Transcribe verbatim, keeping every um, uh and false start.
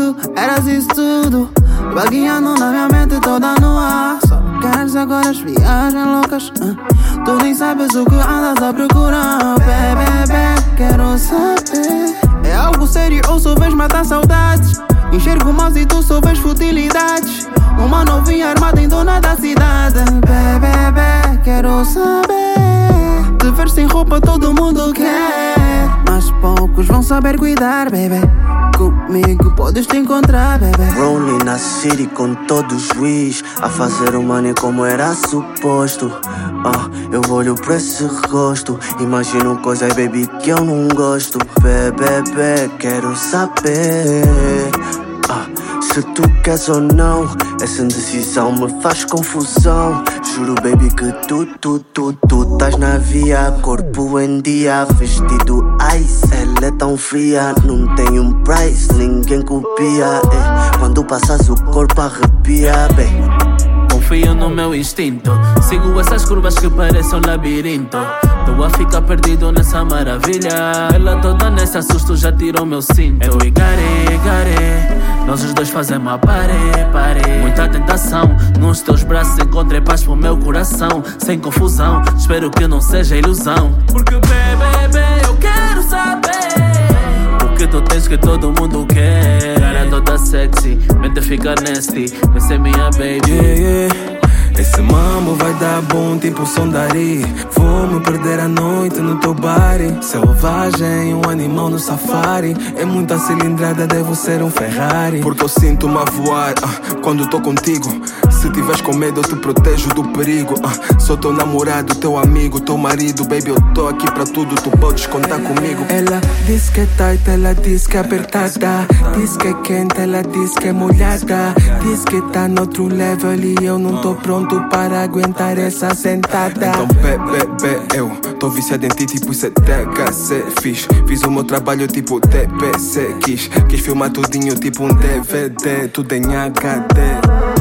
tu eras isso tudo, vagueando na minha mente toda no ar. Só queres agora as viagens loucas, uh. Tu nem sabes o que andas a procurar. Bebê, bebê, quero saber, é algo sério ou só vês matar saudades? Enxergo mal e tu só vês futilidades. Uma novinha armada em dona da cidade. Bebê, bebê, quero saber, te ver sem roupa todo mundo quer, mas poucos vão saber cuidar, bebê. Comigo podes te encontrar, bebê. Rolling na city com todo o juiz, a fazer o money como era suposto. Ah, eu olho pra esse rosto, imagino coisas, baby, que eu não gosto. Bebê, bebê, quero saber, ah, se tu queres ou não. Essa indecisão me faz confusão. Juro, baby, que tu, tu, tu, tu estás na via, corpo em dia, vestido ice. Ela é tão fria, não tem um price, ninguém copia, eh. Quando passas o corpo arrepia, bem. Confio no meu instinto, sigo essas curvas que parecem um labirinto. Tô a ficar perdido nessa maravilha, ela toda nesse assusto já tirou meu cinto. Eu e Gare, Gare, nós os dois fazemos a pare, pare. Muita tentação, nos teus braços encontrei paz pro meu coração. Sem confusão, espero que não seja ilusão. Porque bebê, bebê, eu quero saber o que tu tens que todo mundo quer. Cara toda sexy, mente fica nasty, vai ser minha baby. Yeah, yeah. Esse mambo vai dar bom, tipo som dari. Vou me perder à noite no teu bar. Selvagem, um animal no safari. É muita cilindrada, devo ser um Ferrari. Porque eu sinto-me a voar, ah, quando tô contigo. Se tiveres com medo, eu te protejo do perigo, ah. Sou teu namorado, teu amigo, teu marido. Baby, eu tô aqui pra tudo, tu podes contar comigo. Ela diz que é tight, ela diz que é apertada. Diz que é quente, ela diz que é molhada. Diz que tá noutro level e eu não tô pronto para aguentar essa sentada. Então bebê, bebê, eu tô viciado em ti, tipo isso é T H C. Fiz, fiz o meu trabalho tipo T P C. Quis, quis filmar tudinho tipo um D V D, tudo em H D.